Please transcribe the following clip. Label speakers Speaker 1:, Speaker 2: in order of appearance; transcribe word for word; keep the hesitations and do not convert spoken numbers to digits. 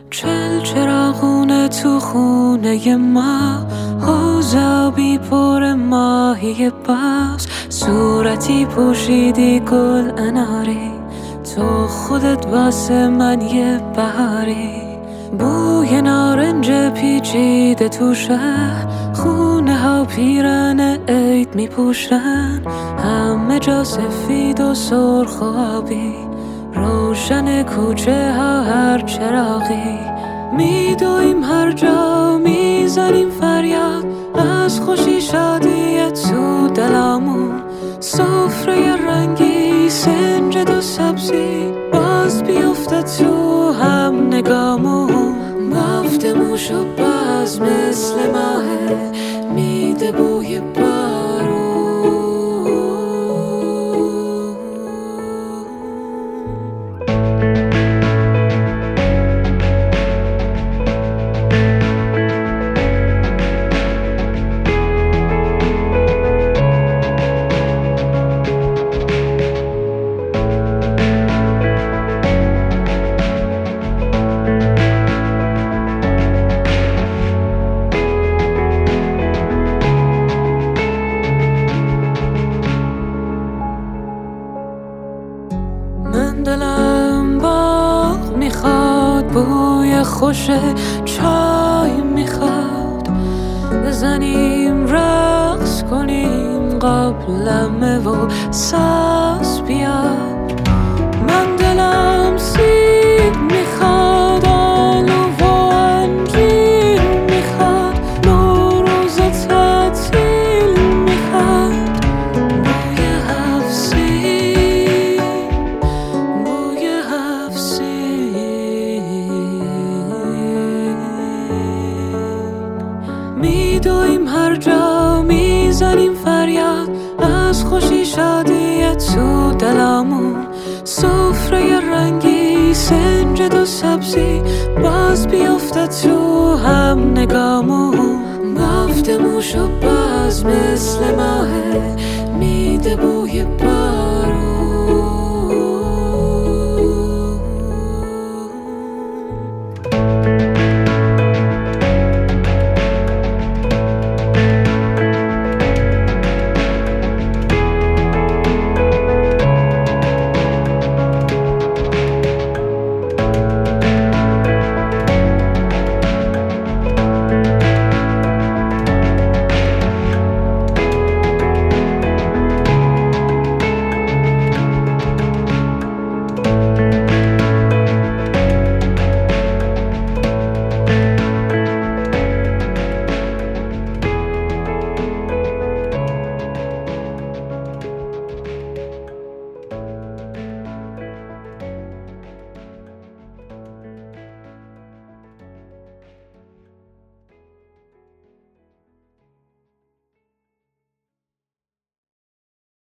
Speaker 1: چل چراغونه تو خونه ما، حوض آبی پر ماهی باز، صورتی پوشیدی گل اناری، تو خودت واسه من یه بهاری. بوی نارنج پیچیده تو شهر، خونه ها پیرن عید میپوشن، همه جا سفید و سرخ و آبی، روشن کوچه ها هر چراغی. میدویم هر جا میزنیم فریاد، از خوشی شادی تو دلامون، سفره رنگی سنجد و سبزی، باز بیفته تو هم نگامون. بافت موش و باز مثل ماهه، میده بوی بارون. دلم باغ میخواد، بوی خوش چای میخواد، بزنیم رقص کنیم قابلمه و ساز بیاد. من دلم سیب میخواد، آلو و انجیر میخواد، نوروز تعطیل میخواد، بوی حفظی بوی حفظی. میدویم هر جا میزنیم فریاد، از خوشی شادی تو دلامون، سفره رنگی سنجد و سبزی، باز بیفته تو هم نگامون. بافت موش و باز مثل ماهه، میده